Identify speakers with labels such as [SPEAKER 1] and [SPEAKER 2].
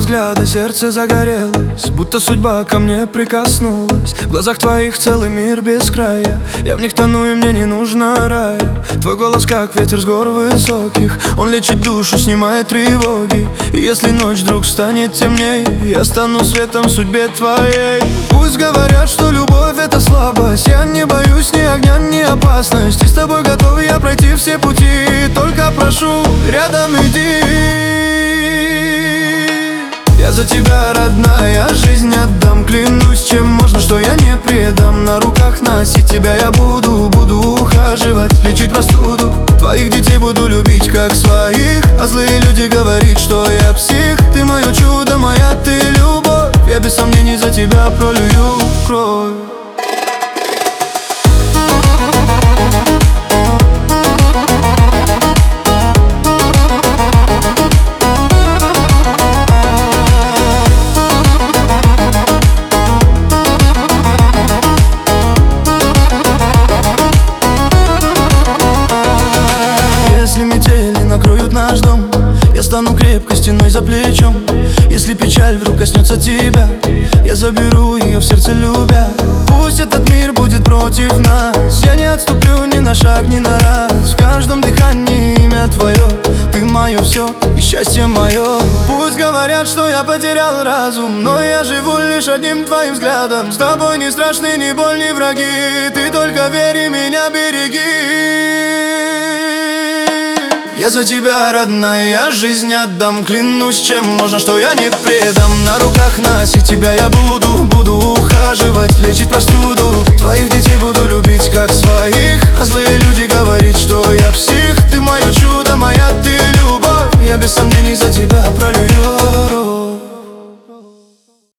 [SPEAKER 1] взгляда сердце загорелось, будто судьба ко мне прикоснулась. В глазах твоих целый мир без края, я в них тону и мне не нужно рая. Твой голос как ветер с гор высоких, он лечит душу, снимает тревоги. И если ночь вдруг станет темней, я стану светом в судьбе твоей. Пусть говорят, что любовь это слабость, я не боюсь ни огня, ни опасности. С тобой готов я пройти все пути, только прошу, рядом иди. Я за тебя, родная, жизнь отдам, клянусь, чем можно, что я не предам. На руках носить тебя я буду ухаживать, лечить простуду. Твоих детей буду любить как своих, а злые люди говорят, что я псих. Ты мое чудо, моя ты любовь, я без сомнений за тебя пролью кровь. Если метели накроют наш дом, я стану крепкой стеной за плечом. Если печаль вдруг коснется тебя, я заберу ее в сердце любя. Пусть этот мир будет против нас, я не отступлю ни на шаг, ни на раз. В каждом дыхании имя твое, ты мое все и счастье мое. Пусть говорят, что я потерял разум, но я живу лишь одним твоим взглядом. С тобой не страшны ни боль, ни враги, ты только верь и меня береги. Я за тебя, родная, я жизнь отдам, клянусь, чем можно, что я не предам. На руках носить тебя я буду ухаживать, лечить простуду. Твои